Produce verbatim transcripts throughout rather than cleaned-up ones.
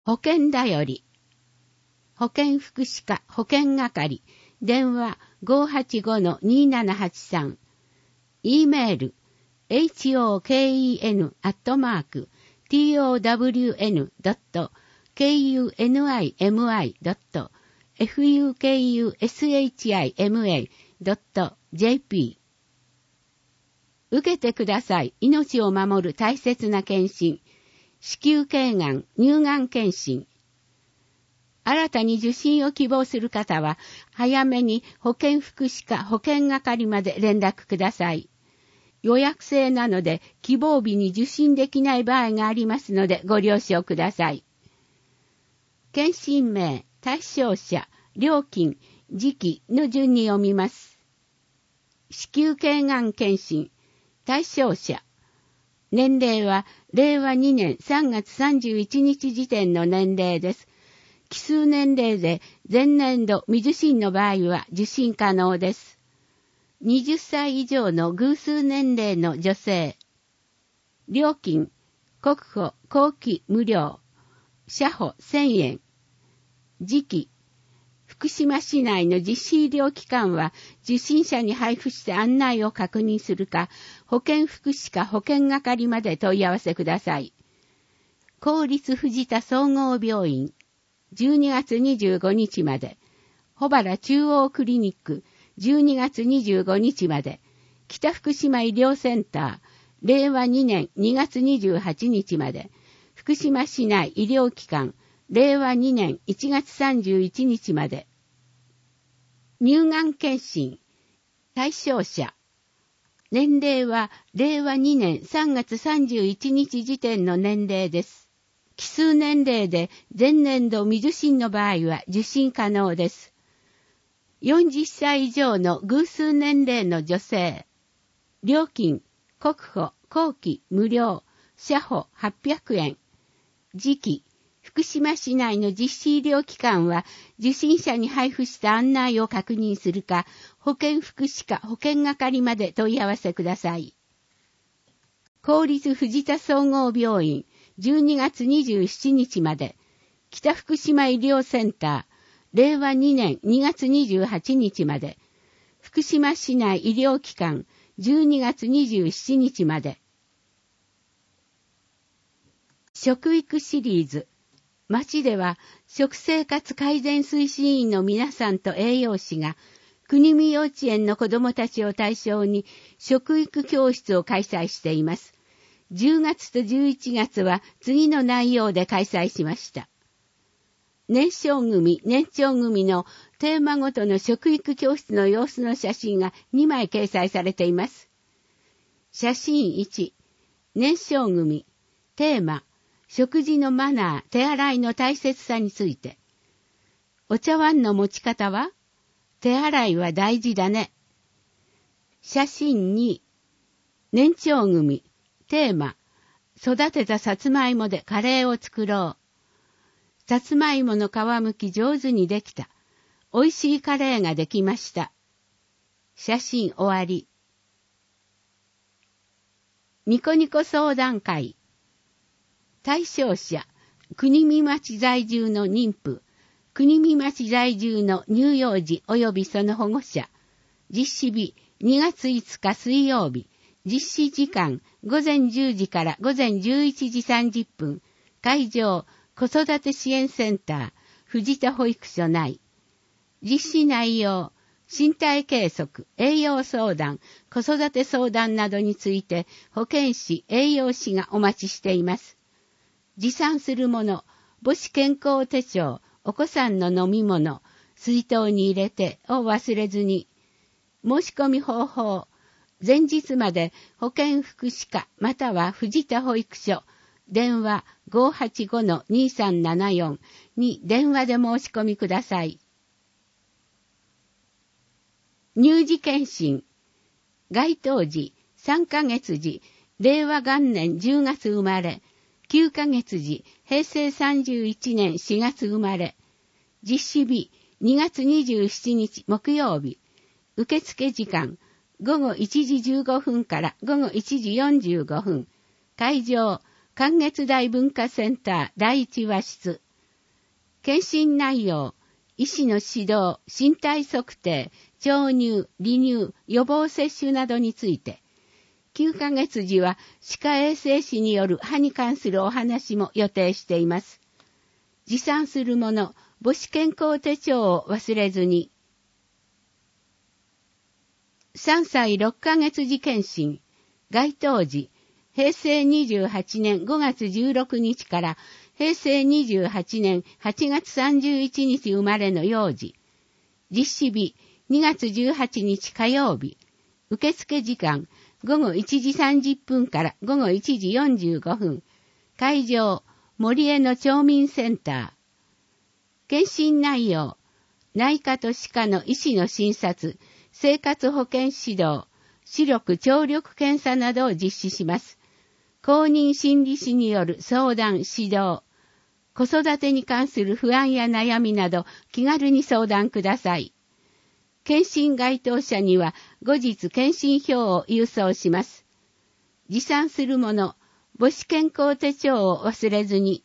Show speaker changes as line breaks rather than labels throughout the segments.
保険だより。保健福祉課保健係。電話 ごーはちごのにーななはちさん。e メール ホケン アットマーク トウドット ケーユーエヌアイエムアイ ドット ファクシマ ドット ジェーピー。受けてください。命を守る大切な検診。子宮頸がん、乳がん検診。新たに受診を希望する方は、早めに保健福祉課保健係まで連絡ください。予約制なので、希望日に受診できない場合がありますので、ご了承ください。検診名、対象者、料金、時期の順に読みます。子宮頸がん検診、対象者。年齢は、れいわにねんさんがつさんじゅういちにち時点の年齢です。奇数年齢で前年度未受診の場合は受診可能です。はたち以上の偶数年齢の女性。料金、国保、後期無料。車保せんえん。時期、福島市内の実施医療機関は受診者に配布して案内を確認するか、保健福祉課保健係まで問い合わせください。公立藤田総合病院。じゅうにがつにじゅうごにちまで、保原中央クリニックじゅうにがつにじゅうごにちまで、北福島医療センターれいわにねんにがつにじゅうはちにちまで、福島市内医療機関れいわにねんいちがつさんじゅういちにちまで。乳がん検診、対象者。年齢はれいわにねんさんがつさんじゅういちにち時点の年齢です。奇数年齢で前年度未受診の場合は受診可能です。よんじゅっさい以上の偶数年齢の女性。料金、国保、後期無料、車保はっぴゃくえん。時期、福島市内の実施医療機関は受診者に配布した案内を確認するか、保健福祉課保健係まで問い合わせください。公立藤田総合病院じゅうにがつにじゅうしちにちまで、北福島医療センターれいわにねんにがつにじゅうはちにちまで、福島市内医療機関じゅうにがつにじゅうしちにちまで。食育シリーズ。町では食生活改善推進員の皆さんと栄養士が国見幼稚園の子どもたちを対象に食育教室を開催しています。じゅうがつとじゅういちがつは次の内容で開催しました。年少組、年長組のテーマごとの食育教室の様子の写真がにまい掲載されています。写真いち、年少組、テーマ、食事のマナー、手洗いの大切さについて。お茶碗の持ち方は？手洗いは大事だね。写真に、年長組、テーマ、育てたさつまいもでカレーを作ろう。さつまいもの皮むき上手にできた。美味しいカレーができました。写真終わり。ニコニコ相談会。対象者、国見町在住の妊婦、国見町在住の乳幼児及びその保護者。実施日、にがついつか水曜日。実施時間、ごぜんじゅうじからごぜんじゅういちじさんじゅっぷん。会場、子育て支援センター、藤田保育所内。実施内容、身体計測、栄養相談、子育て相談などについて、保健師、栄養士がお待ちしています。持参するもの、母子健康手帳、お子さんの飲み物、水筒に入れてを忘れずに。申し込み方法、前日まで保健福祉課または藤田保育所、電話 ごーはちごのにさんななよん に電話で申し込みください。乳児検診。該当時さんかげつ時、れいわがんねんじゅうがつ生まれ、きゅうかげつ時、へいせいさんじゅういちねんしがつ生まれ、実施日にがつにじゅうしちにち木曜日、受付時間ごごいちじじゅうごふんからごごいちじよんじゅうごふん、会場、関月大文化センターだいいちわしつ、 検診内容、医師の指導、身体測定、調入、離乳、予防接種などについて、きゅうかげつ時は歯科衛生士による歯に関するお話も予定しています。持参するもの、母子健康手帳を忘れずに。さんさいろっかげつ時検診、該当時、へいせいにじゅうはちねんごがつじゅうろくにちからへいせいにじゅうはちねんはちがつさんじゅういちにち生まれの幼児。実施日、にがつじゅうはちにち火曜日。受付時間、ごごいちじさんじゅっぷんからごごいちじよんじゅうごふん。会場、森江の町民センター。検診内容、内科と歯科の医師の診察、生活保健指導、視力聴力検査などを実施します。公認心理師による相談、指導。子育てに関する不安や悩みなど気軽に相談ください。検診該当者には後日検診票を郵送します。持参するもの、母子健康手帳を忘れずに。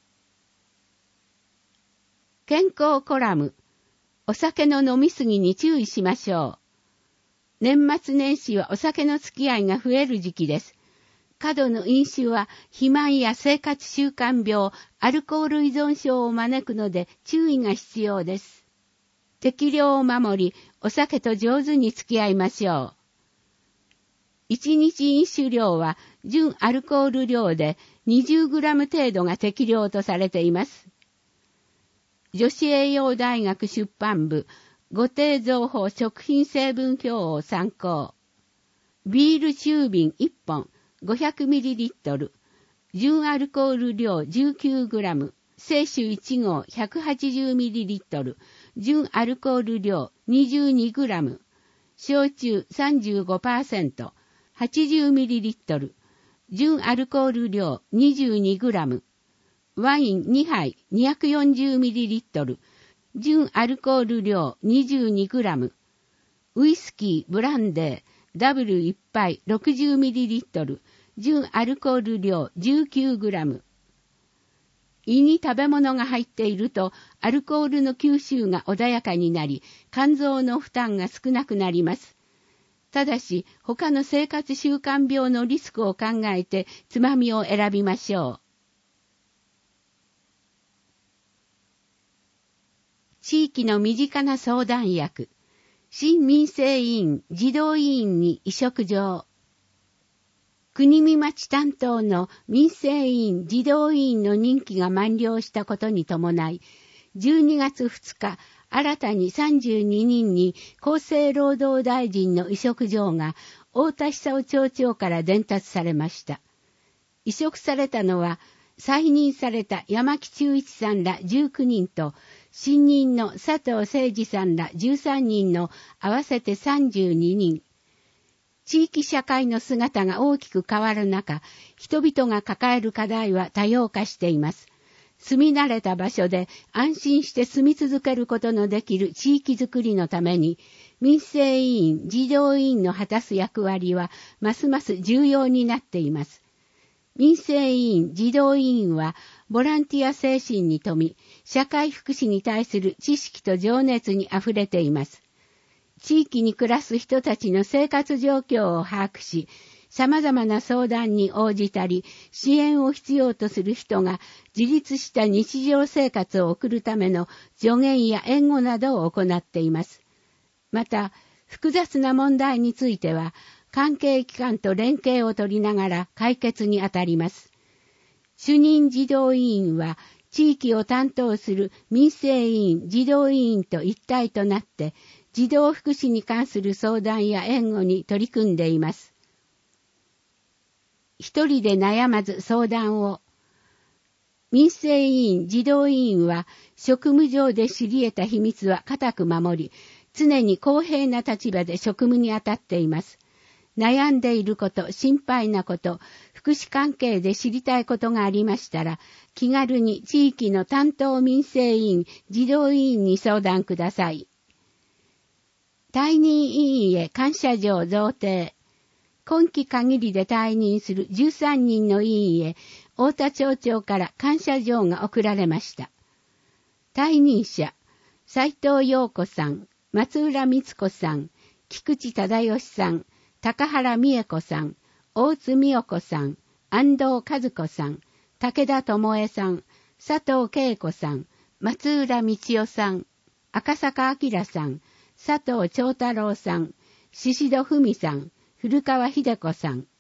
健康コラム、お酒の飲みすぎに注意しましょう。年末年始はお酒の付き合いが増える時期です。過度の飲酒は肥満や生活習慣病、アルコール依存症を招くので注意が必要です。適量を守り、お酒と上手に付き合いましょう。いちにち飲酒量は純アルコール量で にじゅうグラム 程度が適量とされています。女子栄養大学出版部ご定蔵法食品成分表を参考。ビール中瓶いっぽん ごひゃくミリリットル、純アルコール量 じゅうきゅうグラム、清酒いちごう ひゃくはちじゅうミリリットル、純アルコール量 にじゅうにグラム、焼酎 さんじゅうごパーセント、はちじゅうミリリットル、純アルコール量 にじゅうにグラム、ワインにはい にひゃくよんじゅうミリリットル、純アルコール量 にじゅうにグラム、ウイスキー、ブランデー、ダブルいっぱい ろくじゅうミリリットル、純アルコール量 じゅうきゅうグラム。胃に食べ物が入っていると、アルコールの吸収が穏やかになり、肝臓の負担が少なくなります。ただし、他の生活習慣病のリスクを考えて、つまみを選びましょう。地域の身近な相談役、新民生委員児童委員に委嘱状。国見町担当の民生委員児童委員の任期が満了したことに伴い、じゅうにがつふつか、新たにさんじゅうににんに厚生労働大臣の委嘱状が太田久夫町長から伝達されました。委嘱されたのは、再任された山木忠一さんらじゅうきゅうにんと、新任の佐藤誠二さんらじゅうさんにんの合わせてさんじゅうににん。地域社会の姿が大きく変わる中、人々が抱える課題は多様化しています。住み慣れた場所で安心して住み続けることのできる地域づくりのために、民生委員、児童委員の果たす役割はますます重要になっています。民生委員、児童委員は、ボランティア精神に富み、社会福祉に対する知識と情熱にあふれています。地域に暮らす人たちの生活状況を把握し、様々な相談に応じたり、支援を必要とする人が自立した日常生活を送るための助言や援護などを行っています。また、複雑な問題については、関係機関と連携を取りながら解決にあたります。主任児童委員は、地域を担当する民生委員、児童委員と一体となって、児童福祉に関する相談や援護に取り組んでいます。一人で悩まず相談を。民生委員、児童委員は、職務上で知り得た秘密は固く守り、常に公平な立場で職務に当たっています。悩んでいること、心配なこと、福祉関係で知りたいことがありましたら、気軽に地域の担当民生委員、児童委員に相談ください。退任委員へ感謝状贈呈。今期限りで退任するじゅうさんにんの委員へ、太田町長から感謝状が贈られました。 退任者、斉藤陽子さん、松浦光子さん、菊池忠義さん、高原美恵子さん、大津美代子さん、安藤和子さん、武田智恵さん、佐藤恵子さん、松浦道夫さん、赤坂明さん、佐藤長太郎さん、宍戸文さん、古川秀子さん、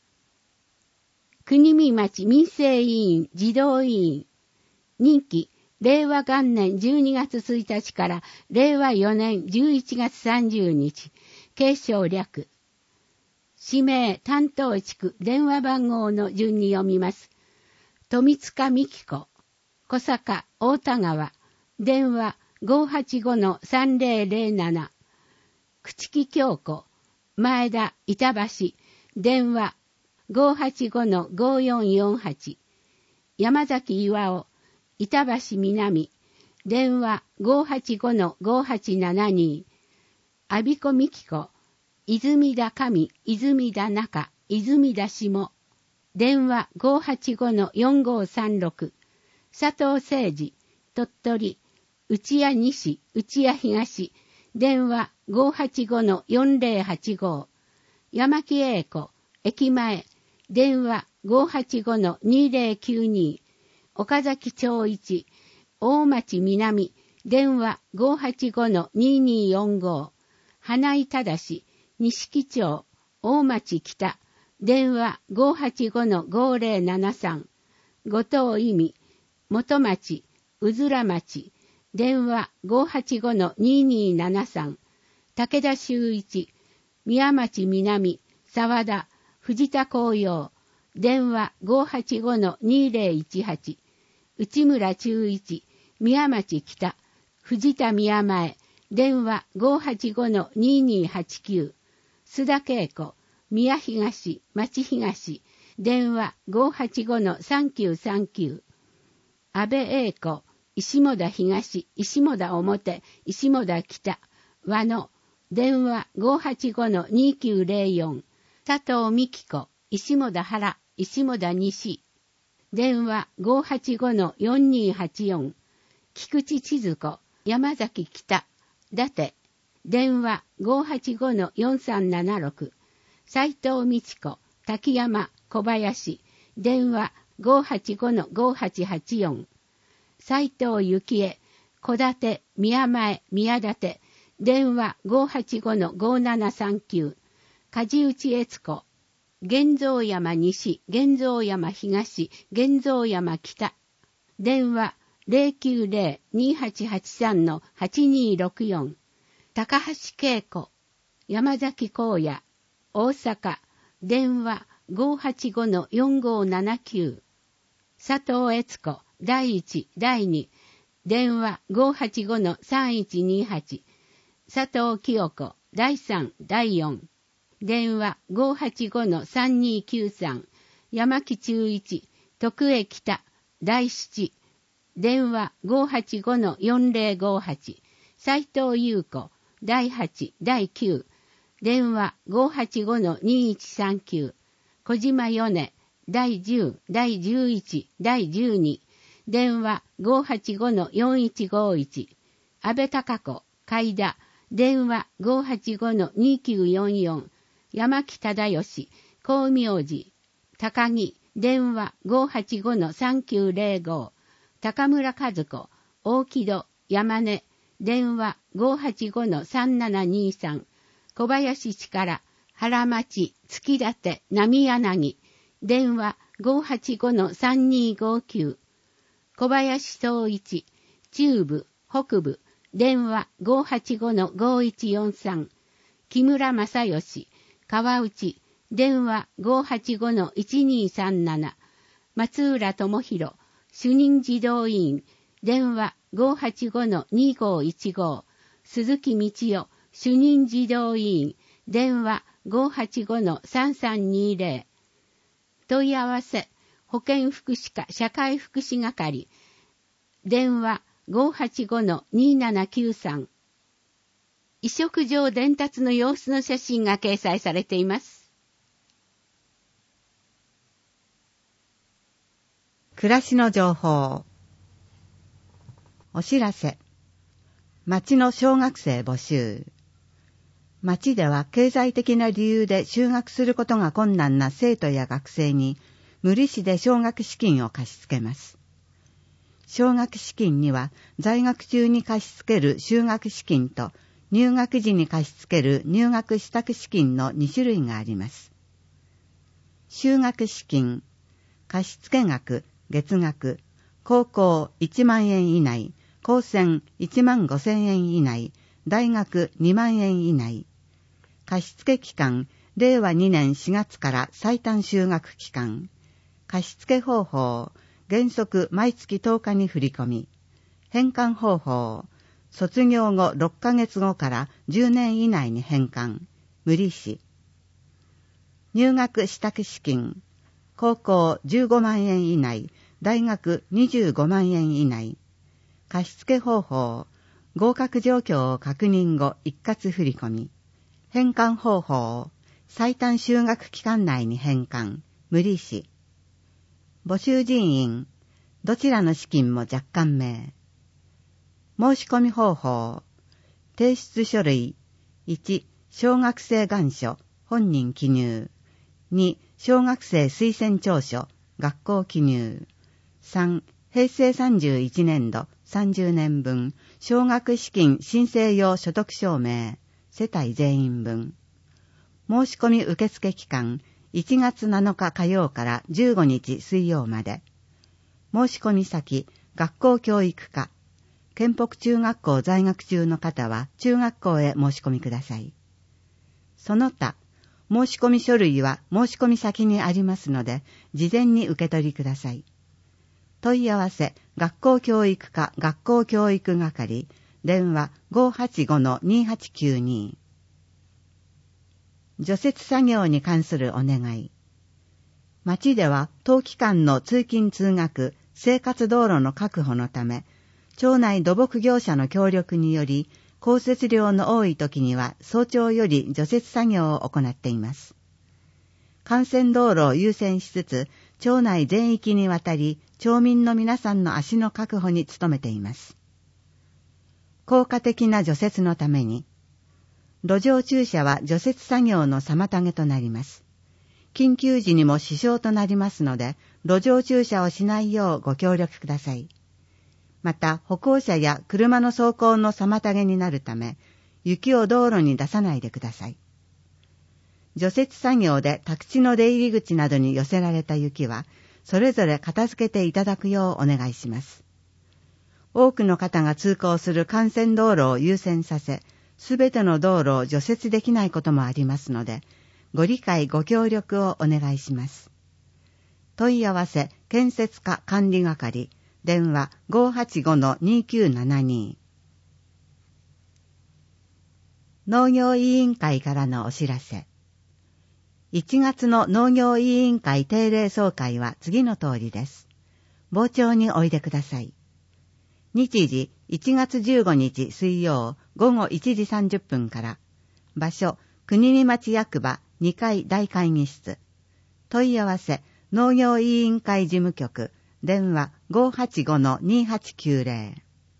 国見町民生委員児童委員、任期、れいわがんねんじゅうにがつついたちかられいわよねんじゅういちがつさんじゅうにち、継承略。氏名、担当地区、電話番号の順に読みます。富塚美希子、小坂、大田川、電話 ごーはちごのさんぜろぜろなな、朽木京子、前田、板橋、電話 ごーはちごのごーよんよんはち、山崎巌、板橋南、電話 ごーはちごのごーはちななに、阿比子美希子、泉田上、泉田中、泉田下、電話 ごーはちごのよんごーさんろく、佐藤誠二、鳥取、内谷西、内谷東、電話 ごーはちごのよんぜろはちご、山木英子、駅前、電話 ごーはちごのにぜろきゅうに、岡崎長一、大町南、電話 ごーはちごのにによんご、花井正、錦町、大町北、電話 ごーはちごのごーぜろななさん、後藤意味、元町、うずら町、電話 ごーはちごのににななさん、武田修一、宮町南、沢田、藤田紅葉、電話 ごーはちごのにぜろいちはち、内村中一、宮町北、藤田宮前、電話 ごーはちごのににはちきゅう、須田恵子、宮東、町東、電話 ごーはちごのさんきゅうさんきゅう、安倍英子、石本東、石本表、石本北、和野、電話 ごーはちごのにきゅうぜろよん、佐藤美希子、石本原、石本西、電話 ごーはちごのよんにはちよん、菊池千鶴子、山崎北、伊達、電話 ごーはちごのよんさんななろく、斉藤美智子、滝山、小林、電話 ごーはちごのごーはちはちよん、斉藤幸恵、小立、宮前、宮立、電話 ごーはちごのごーななさんきゅう、梶内悦子、玄蔵山西、玄蔵山東、玄蔵山北、電話 ゼロきゅうゼロ にはちはちさんのはちにろくよん、高橋恵子、山崎光也、大阪、電話 ごーはちごのよんごーななきゅう、佐藤悦子、だいいち、だいに、電話 ごーはちごのさんいちにはち、佐藤清子、だいさん、だいよん、電話 ごーはちごのさんにきゅうさん、山木中一、徳江北、だいなな、電話 ごーはちごのよんぜろごはち、斉藤優子、だいはち、だいきゅう、電話 ごーはちごのにいちさんきゅう、小島米、だいじゅう、だいじゅういち、だいじゅうに、電話 ごーはちごのよんいちごいち、安倍貴子、海田、電話 ごーはちごのにきゅうよんよん、山木忠義、光明寺、高木、電話 ごーはちごのさんきゅうぜろご、高村和子、大木戸、山根、電話 ごーはちごのさんななにさん、小林力、原町、月立、波柳、電話 ごーはちごのさんにごきゅう、小林総一、中部、北部、電話 ごーはちごのごいちよんさん、木村正義、川内、電話 ごーはちごのいちにさんなな、松浦智弘、主任児童委員、電話 ごーはちごのにごいちご、鈴木道夫、主任児童委員、電話 ごーはちごのさんさんにぜろ、問い合わせ、保健福祉課社会福祉係、電話 ごーはちごのにななきゅうさん、移植場伝達の様子の写真が掲載されています。
暮らしの情報。 お知らせ。町の小学生募集。町では経済的な理由で就学することが困難な生徒や学生に無利子で奨学資金を貸し付けます。奨学資金には在学中に貸し付ける修学資金と入学時に貸し付ける入学支度資金のに種類があります。修学資金、貸付額、月額、高校いちまんえん以内、高専いちまんごせんえん以内、大学にまんえん以内。貸付期間、れいわにねんしがつから最短就学期間。貸付方法、原則毎月とおかに振り込み。返還方法、卒業後ろっかげつごからじゅうねん以内に返還。無利子。入学支度資金、高校じゅうごまんえん以内、大学にじゅうごまんえん以内。貸付方法、合格状況を確認後一括振り込み。返還方法、最短就学期間内に返還。無利子。募集人員、どちらの資金も若干名。申し込み方法、提出書類、いち、小学生願書、本人記入。に、小学生推薦調書、学校記入。さん、へいせいさんじゅういちねんどさんじゅうねんぶん、奨学資金申請用所得証明、世帯全員分。申し込み受付期間、いちがつなのか火曜からじゅうごにち水曜まで。申し込み先、学校教育課。県北中学校在学中の方は中学校へ申し込みください。その他、申し込み書類は申し込み先にありますので、事前に受け取りください。問い合わせ、学校教育課学校教育係、電話 ごーはちごのにーはちきゅうに。除雪作業に関するお願い。町では冬期間の通勤通学、生活道路の確保のため、町内土木業者の協力により、降雪量の多い時には早朝より除雪作業を行っています。幹線道路を優先しつつ、町内全域にわたり、町民の皆さんの足の確保に努めています。効果的な除雪のために、路上駐車は除雪作業の妨げとなります。緊急時にも支障となりますので、路上駐車をしないようご協力ください。また、歩行者や車の走行の妨げになるため、雪を道路に出さないでください。除雪作業で宅地の出入り口などに寄せられた雪は、それぞれ片付けていただくようお願いします。多くの方が通行する幹線道路を優先させ、すべての道路を除雪できないこともありますので、ご理解ご協力をお願いします。問い合わせ、建設課管理係、電話 ごーはちごのにーきゅうななに。農業委員会からのお知らせ。いちがつの農業委員会定例総会は次の通りです。傍聴においでください。日時いちがつじゅうごにち水曜ごごいちじさんじゅっぷんから。場所、国見町役場にかい大会議室。問い合わせ、農業委員会事務局。電話 ごーはちごのにーはちきゅうぜろ。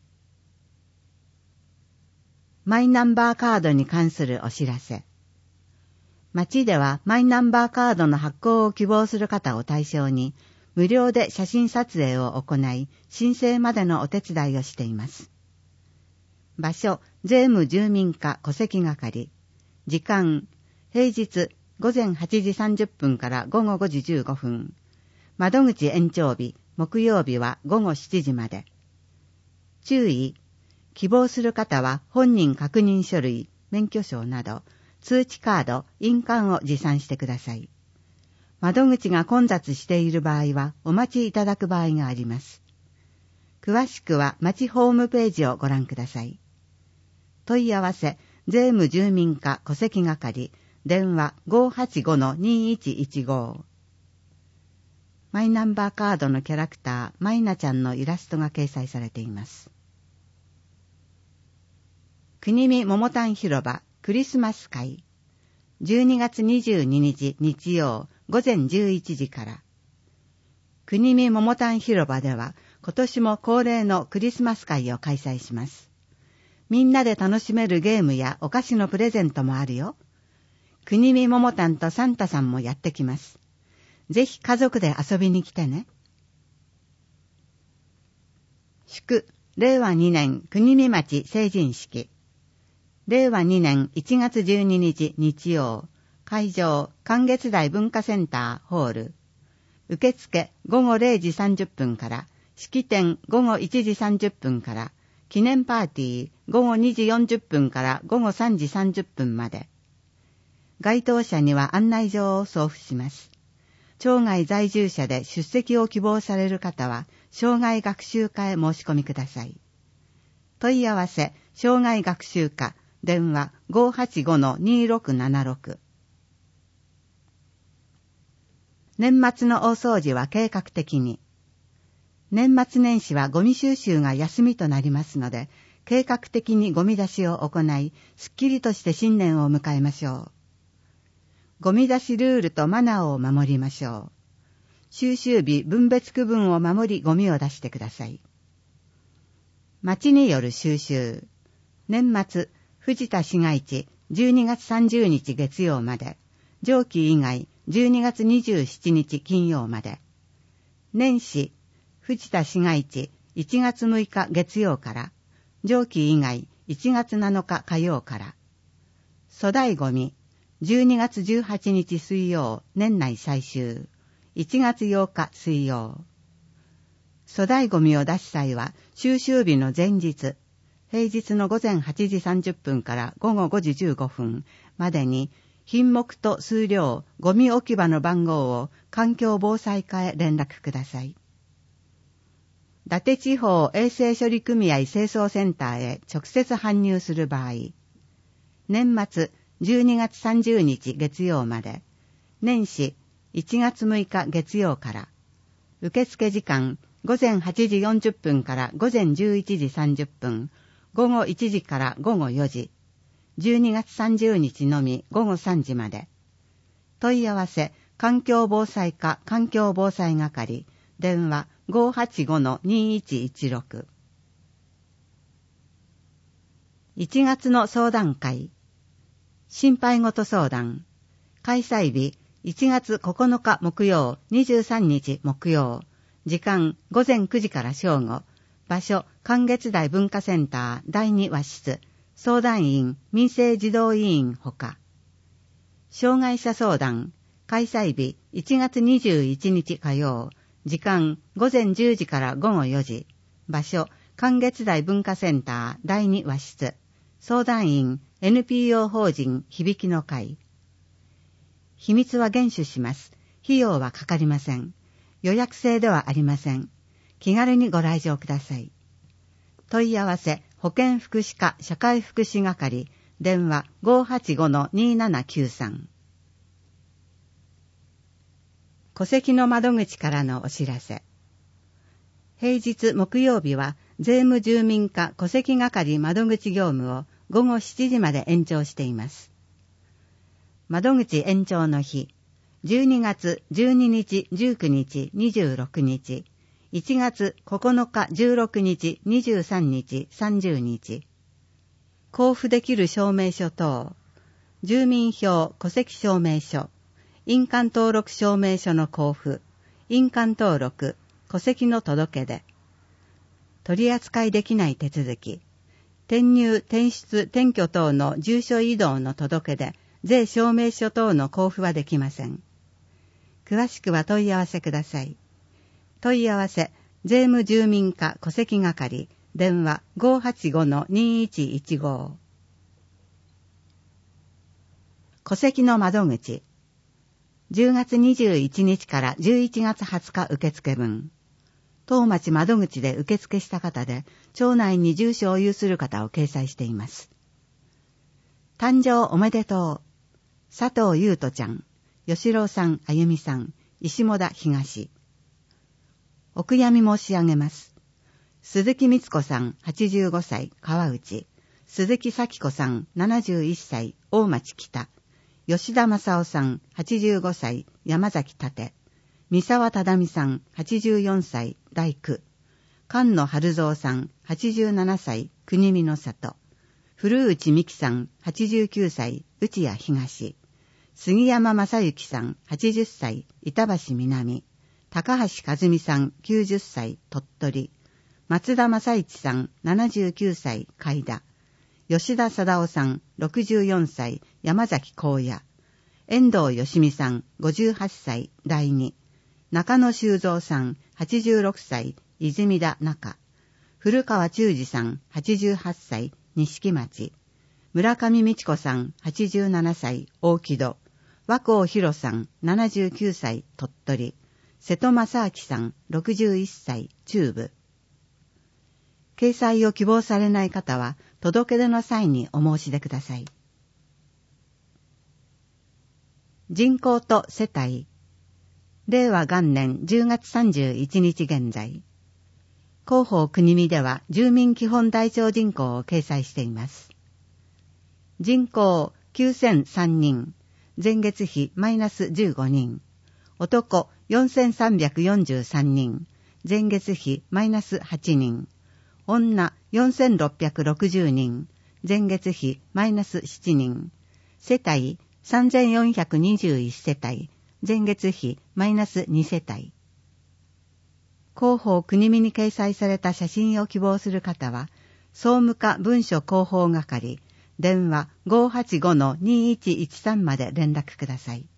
マイナンバーカードに関するお知らせ。町ではマイナンバーカードの発行を希望する方を対象に、無料で写真撮影を行い、申請までのお手伝いをしています。場所、税務住民課戸籍係。時間、平日ごぜんはちじさんじゅっぷんからごごごじじゅうごふん。窓口延長日、木曜日はごごしちじまで。注意、希望する方は本人確認書類、免許証など、通知カード、印鑑を持参してください。窓口が混雑している場合はお待ちいただく場合があります。詳しくは町ホームページをご覧ください。問い合わせ、税務住民課戸籍係、電話 ごーはちごのにーいちいちご。マイナンバーカードのキャラクター、マイナちゃんのイラストが掲載されています。国見桃炭広場クリスマス会。じゅうにがつにじゅうににち日曜午前じゅういちじから。国見桃炭広場では、 今年も恒例のクリスマス会を開催します。みんなで楽しめるゲームやお菓子のプレゼントもあるよ。国見桃たんとサンタさんもやってきます。ぜひ家族で遊びに来てね。祝、れいわにねん国見町成人式。れいわにねんいちがつじゅうににち日曜、会場、観月台文化センターホール。受付ごごれいじさんじゅっぷんから、式典ごごいちじさんじゅっぷんから、記念パーティーごごにじよんじゅっぷんからごごさんじさんじゅっぷんまで。該当者には案内状を送付します。町外在住者で出席を希望される方は、生涯学習課へ申し込みください。問い合わせ、生涯学習課、電話 ごーはちごのにーろくななろく。年末の大掃除は計画的に。年末年始はゴミ収集が休みとなりますので、計画的にゴミ出しを行い、すっきりとして新年を迎えましょう。ゴミ出しルールとマナーを守りましょう。収集日分別区分を守りゴミを出してください。町による収集。年末、藤田市街地じゅうにがつさんじゅうにち月曜まで。上記以外じゅうにがつにじゅうしちにち金曜まで。年始、藤田市街地いちがつむいか月曜から。上記以外いちがつなのか火曜から。粗大ゴミ、じゅうにがつじゅうはちにち水曜、年内最終。いちがつようか水曜。粗大ゴミを出す際は、収集日の前日、平日のごぜんはちじさんじゅっぷんからごごごじじゅうごふんまでに、品目と数量、ゴミ置き場の番号を環境防災課へ連絡ください。伊達地方衛生処理組合清掃センターへ直接搬入する場合、年末じゅうにがつさんじゅうにち月曜まで、年始いちがつむいか月曜から、受付時間ごぜんはちじよんじゅっぷんからごぜんじゅういちじさんじゅっぷん、ごごいちじからごごよじ、じゅうにがつさんじゅうにちのみごごさんじまで。問い合わせ、環境防災課環境防災係、電話 ごーはちごのにーいちいちろく。いちがつの相談会。心配事相談。開催日、いちがつここのか木曜、にじゅうさんにち木曜。時間、ごぜんくじから正午。場所、観月台文化センターだいにわしつ。相談員、民生児童委員ほか。障害者相談。開催日、いちがつにじゅういちにち火曜。時間、ごぜんじゅうじからごごよじ。場所、観月台文化センターだいにわしつ。相談員、エヌピーオー 法人響きの会。秘密は厳守します。費用はかかりません。予約制ではありません。気軽にご来場ください。問い合わせ、保健福祉課社会福祉係、電話 ごーはちごのにーななきゅうさん。戸籍の窓口からのお知らせ。平日木曜日は税務住民課戸籍係窓口業務をごごしちじまで延長しています。窓口延長の日、じゅうにがつじゅうににち、じゅうくにち、にじゅうろくにち、いちがつここのか、じゅうろくにち、にじゅうさんにち、さんじゅうにち。交付できる証明書等、住民票戸籍証明書、印鑑登録証明書の交付、印鑑登録、戸籍の届け出。取り扱いできない手続き、転入、転出、転居等の住所移動の届け出、税証明書等の交付はできません。詳しくは問い合わせください。問い合わせ、税務住民課戸籍係、電話 ごーはちごのにーいちいちご。戸籍の窓口。じゅうがつにじゅういちにちからじゅういちがつはつか受付分。当町窓口で受付した方で、町内に住所を有する方を掲載しています。誕生おめでとう。佐藤優斗ちゃん、吉郎さん、あゆみさん、石母田東。お悔やみ申し上げます。鈴木光子さん、はちじゅうごさい、川内。鈴木咲子さん、ななじゅういっさい、大町北。吉田正夫さん、はちじゅうごさい、山崎立。三沢忠美さん、はちじゅうよんさい、大工。 菅野春蔵さんはちじゅうななさい国見の里、古内美希さんはちじゅうきゅうさい内谷東、杉山正幸さんはちじゅっさい板橋南、高橋和美さんきゅうじゅっさい鳥取、松田正一さんななじゅうきゅうさい海田、吉田貞夫さんろくじゅうよんさい山崎高野、遠藤義美さんごじゅうはっさい第二、中野修造さんはちじゅうろくさい泉田中、古川忠二さんはちじゅうはっさい錦町、村上美智子さんはちじゅうななさい大木戸、和光博さんななじゅうきゅうさい鳥取、瀬戸正明さんろくじゅういっさい中部。掲載を希望されない方は届け出の際にお申し出ください。人口と世帯。れいわがんねんじゅうがつさんじゅういちにち現在。広報国見では住民基本台帳人口を掲載しています。人口きゅうせんさんにん、前月比マイナスじゅうごにん。男よんせんさんびゃくよんじゅうさんにん、前月比マイナスはちにん。女よんせんろっぴゃくろくじゅうにん、前月比マイナスななにん。世帯さんぜんよんひゃくにじゅういち世帯、前月比マイナスに世帯。広報国見に掲載された写真を希望する方は、総務課文書広報係、電話 ごーはちごのにいちいちさん まで連絡ください。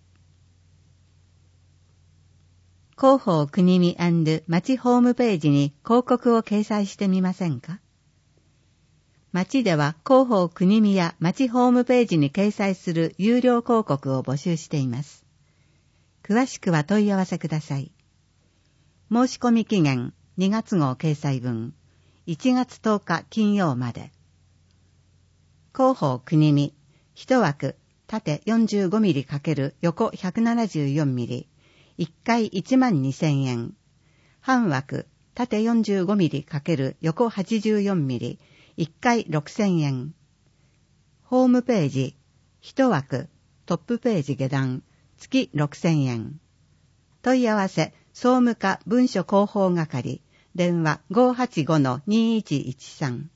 広報国見&町ホームページに広告を掲載してみませんか？町では広報国見や町ホームページに掲載する有料広告を募集しています。詳しくは問い合わせください。申し込み期限にがつごう掲載分、いちがつとおか金曜まで。広報国見、一枠、縦 よんじゅうごミリ× 横 ひゃくななじゅうよんミリ、いっかいいちまんにせんえん。半枠、縦 よんじゅうごミリ× 横 はちじゅうよんミリ、いっかいろくせんえん。ホームページ、一枠、トップページ下段、月ろくせんえん。問い合わせ、総務課文書広報係、電話 ごーはちごのにいちいちさん。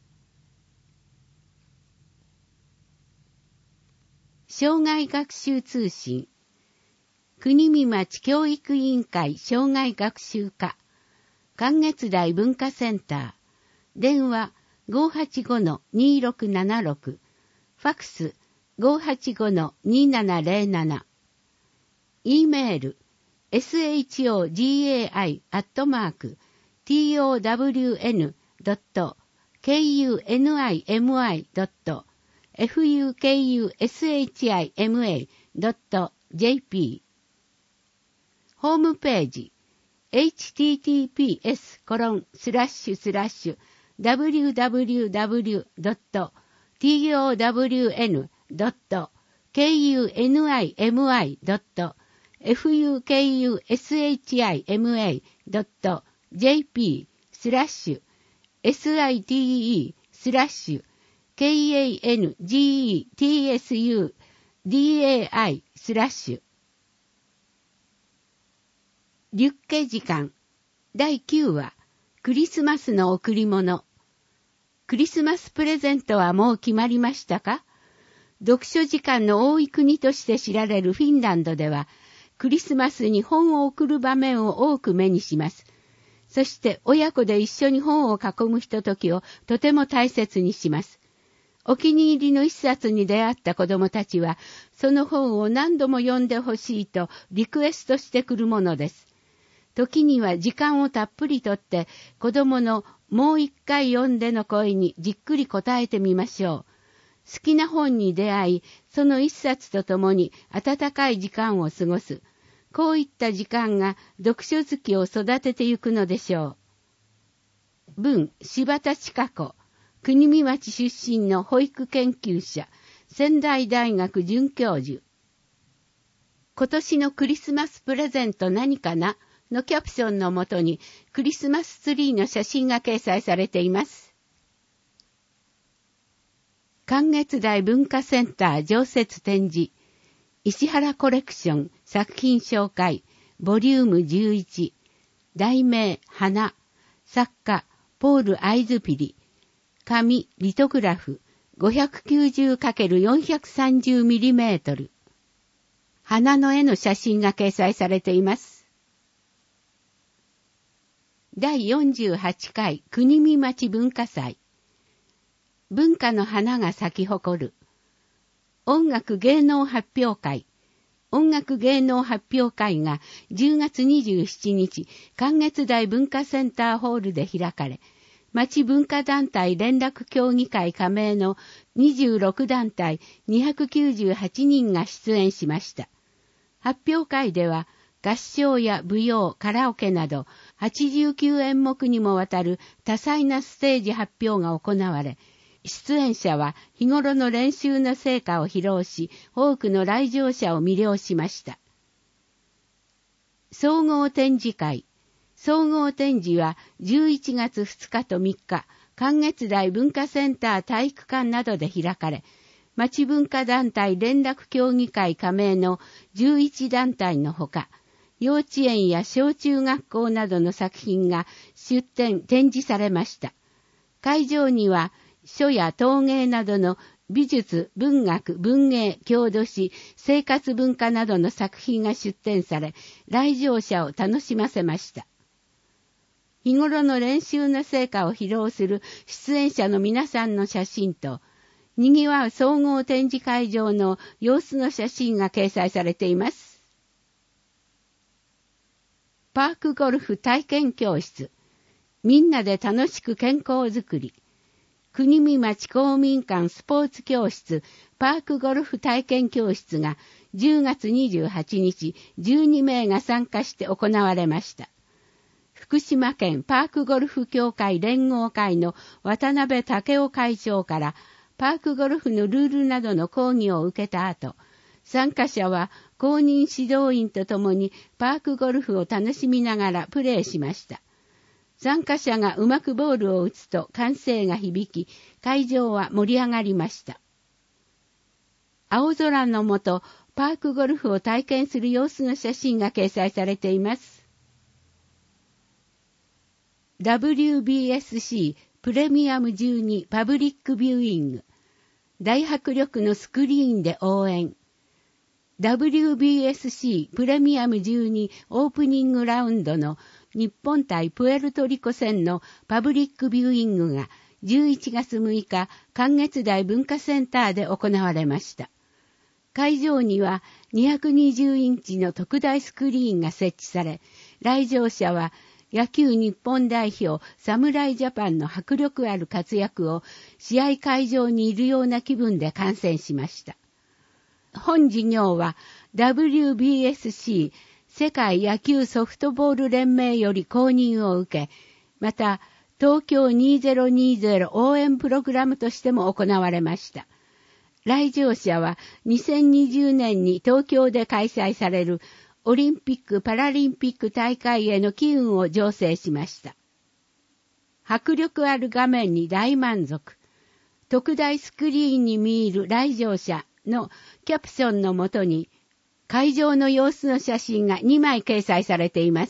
生涯学習通信。国見町教育委員会生涯学習課、関越台文化センター、電話 ごーはちごのにろくななろく、ファクス ごーはちごのにななぜろなな、E メール エスエイチオージェーアイ アットマーク ティーオーダブリューエヌ ドット ケーユーエヌアイエムアイ ドット エフユーケーユーエスエイチアイエムエー ドット ジェーピー。ホームページ エイチティーティーピーエスコロンスラッシュスラッシュダブリューダブリューダブリュードットティーオーダブリューエヌドットケーユーエヌアイエムアイ ドット エフユーケーユーエスエイチアイエムエー ドット ジェーピー スラッシュ エスアイティーイー スラッシュ ケーエーエヌジーイーティーエスユーディーエーアイ スラッシュ。リュッケ時間だいきゅうわ、クリスマスの贈り物。クリスマスプレゼントはもう決まりましたか？読書時間の多い国として知られるフィンランドでは、クリスマスに本を贈る場面を多く目にします。そして親子で一緒に本を囲むひとときをとても大切にします。お気に入りの一冊に出会った子供たちは、その本を何度も読んでほしいとリクエストしてくるものです。時には時間をたっぷりとって子供のもう一回読んでの声にじっくり答えてみましょう。好きな本に出会い、その一冊とともに温かい時間を過ごす。こういった時間が読書好きを育ててゆくのでしょう。文、柴田千佳子、国見町出身の保育研究者、仙台大学准教授。今年のクリスマスプレゼント何かなのキャプションのもとにクリスマスツリーの写真が掲載されています。関越台文化センター常設展示、石原コレクション作品紹介、ボリュームじゅういち、題名、花、 作家、ポール・アイズピリ、紙、リトグラフ、ごひゃくきゅうじゅうかけるよんひゃくさんじゅうミリメートル。花の絵の写真が掲載されています。だいよんじゅうはちかい国見町文化祭。文化の花が咲き誇る。音楽芸能発表会。音楽芸能発表会がじゅうがつにじゅうしちにち、関越台文化センターホールで開かれ、町文化団体連絡協議会加盟のにじゅうろくだんたいにひゃくきゅうじゅうはちにんが出演しました。発表会では合唱や舞踊、カラオケなどはちじゅうきゅうえんもくにもわたる多彩なステージ発表が行われ、出演者は日頃の練習の成果を披露し、多くの来場者を魅了しました。総合展示会。総合展示はじゅういちがつふつかとみっか、関越台文化センター体育館などで開かれ、町文化団体連絡協議会加盟のじゅういちだんたいのほか、幼稚園や小中学校などの作品が出展、展示されました。会場には、書や陶芸などの美術、文学、文芸、郷土史、生活文化などの作品が出展され、来場者を楽しませました。日頃の練習の成果を披露する出演者の皆さんの写真と、賑わう総合展示会場の様子の写真が掲載されています。パークゴルフ体験教室。みんなで楽しく健康づくり。国見町公民館スポーツ教室パークゴルフ体験教室がじゅうがつにじゅうはちにちじゅうにめいが参加して行われました。福島県パークゴルフ協会連合会の渡辺武雄会長からパークゴルフのルールなどの講義を受けた後、参加者は公認指導員とともにパークゴルフを楽しみながらプレーしました。参加者がうまくボールを打つと歓声が響き、会場は盛り上がりました。青空の下、パークゴルフを体験する様子の写真が掲載されています。ダブリュービーエスシー プレミアムじゅうにパブリックビューイング。大迫力のスクリーンで応援。ダブリュービーエスシー プレミアムじゅうにオープニングラウンドの日本対プエルトリコ戦のパブリックビューイングがじゅういちがつむいか関越台文化センターで行われました。会場にはにひゃくにじゅうインチの特大スクリーンが設置され、来場者は野球日本代表侍ジャパンの迫力ある活躍を試合会場にいるような気分で観戦しました。本事業は ダブリュービーエスシー 世界野球ソフトボール連盟より公認を受け、また東京にせんにじゅう応援プログラムとしても行われました。来場者はにせんにじゅうねんに東京で開催されるオリンピック・パラリンピック大会への機運を醸成しました。迫力ある画面に大満足。特大スクリーンに見入る来場者のキャプションのもとに、会場の様子の写真がにまい掲載されています。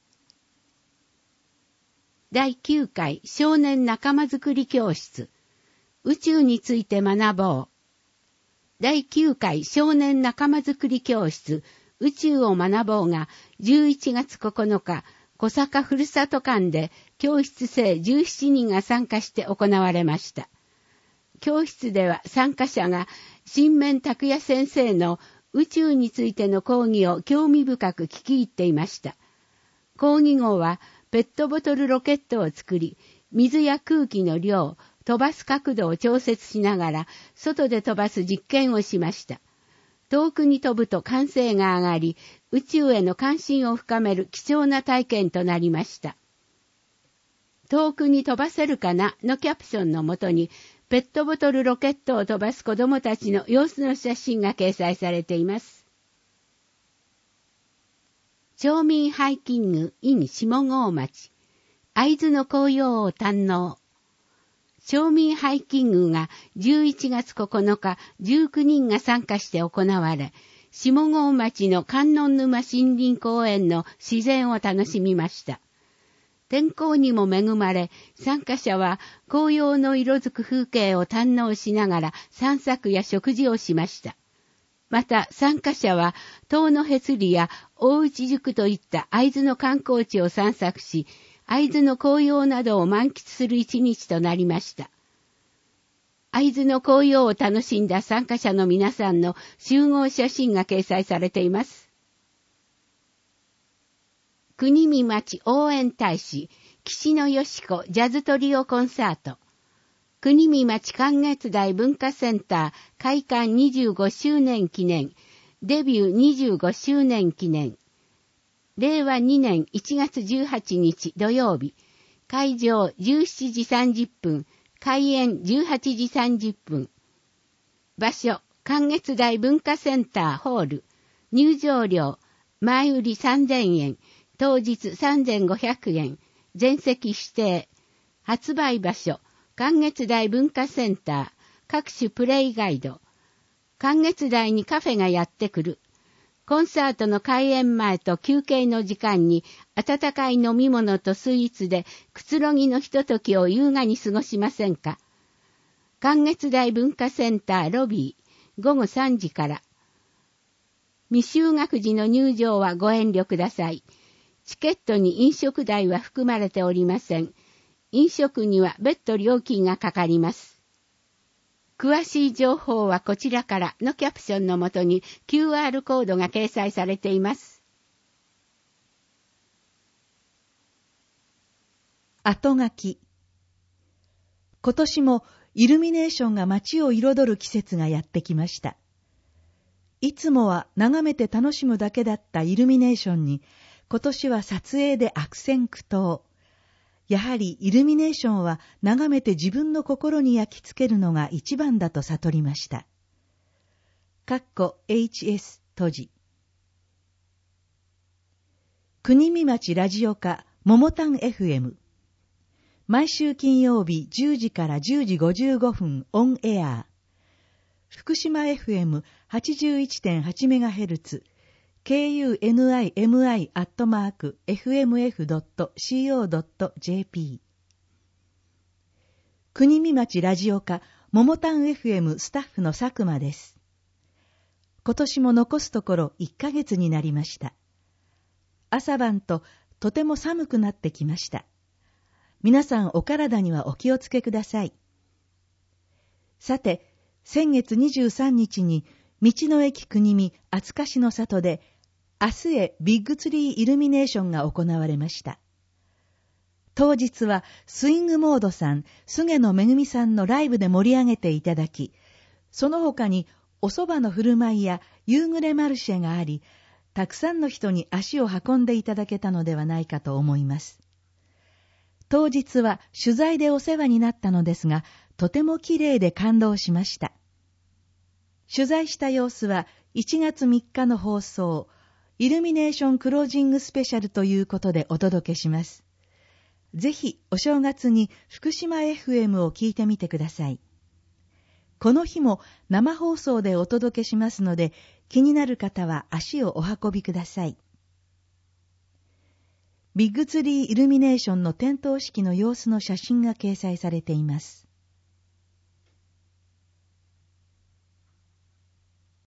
だいきゅうかい少年仲間づくり教室。宇宙について学ぼう。だいきゅうかい少年仲間づくり教室。宇宙を学ぼうがじゅういちがつここのか、小坂ふるさと館で教室生じゅうしちにんが参加して行われました。教室では参加者が新面拓也先生の宇宙についての講義を興味深く聞き入っていました。講義後はペットボトルロケットを作り、水や空気の量、飛ばす角度を調節しながら外で飛ばす実験をしました。遠くに飛ぶと歓声が上がり、宇宙への関心を深める貴重な体験となりました。遠くに飛ばせるかなのキャプションのもとに、ペットボトルロケットを飛ばす子どもたちの様子の写真が掲載されています。町民ハイキング in 下郷町。会津の紅葉を堪能。町民ハイキングがじゅういちがつここのかじゅうきゅうにんが参加して行われ、下郷町の観音沼森林公園の自然を楽しみました。 天候にも恵まれ、参加者は紅葉の色づく風景を堪能しながら散策や食事をしました。また参加者は遠野へつりや大内宿といった会津の観光地を散策し、会津の紅葉などを満喫する一日となりました。会津の紅葉を楽しんだ参加者の皆さんの集合写真が掲載されています。国見町応援大使、岸野よし子ジャズトリオコンサート。国見町観月台文化センター開館にじゅうごしゅうねん記念、デビューにじゅうごしゅうねん記念。れいわにねんいちがつじゅうはちにち土曜日、会場じゅうしちじさんじゅっぷん、開演じゅうはちじさんじゅっぷん。場所、観月台文化センターホール。入場料、前売りさんぜんえん、当日さんぜんごひゃくえん、全席指定。発売場所、観月台文化センター、各種プレイガイド。観月台にカフェがやってくる。コンサートの開演前と休憩の時間に温かい飲み物とスイーツでくつろぎのひとときを優雅に過ごしませんか。観月台文化センターロビー、ごごさんじから。未就学時の入場はご遠慮ください。チケットに飲食代は含まれておりません。飲食には別途料金がかかります。詳しい情報はこちらからのキャプションのもとに キューアール コードが掲載されています。
後書き。今年もイルミネーションが街を彩る季節がやってきました。いつもは眺めて楽しむだけだったイルミネーションに、今年は撮影で悪戦苦闘。やはりイルミネーションは眺めて自分の心に焼き付けるのが一番だと悟りました。かっこ エイチエス 閉じ。国見町ラジオ課ももたん エフエム。毎週金曜日じゅうじからじゅうじごじゅうごふんオンエア。福島 エフエムはちじゅういってんはちメガヘルツ。ケーユーエヌアイエムアイ アットマーク エフエムエフドットシーオードットジェーピー 国見町ラジオ課ももたん エフエム スタッフの佐久間です。今年も残すところいっかげつになりました。朝晩ととても寒くなってきました。皆さんお体にはお気をつけください。さて、先月にじゅうさんにちに道の駅国見厚かしの里で明日へビッグツリーイルミネーションが行われました。当日はスイングモードさん、菅野めぐみさんのライブで盛り上げていただき、その他にお蕎麦の振る舞いや夕暮れマルシェがあり、たくさんの人に足を運んでいただけたのではないかと思います。当日は取材でお世話になったのですが、とてもきれいで感動しました。取材した様子はいちがつみっかの放送、イルミネーションクロージングスペシャルということでお届けします。ぜひお正月に福島 エフエム を聞いてみてください。この日も生放送でお届けしますので、気になる方は足をお運びください。ビッグツリーイルミネーションの点灯式の様子の写真が掲載されています。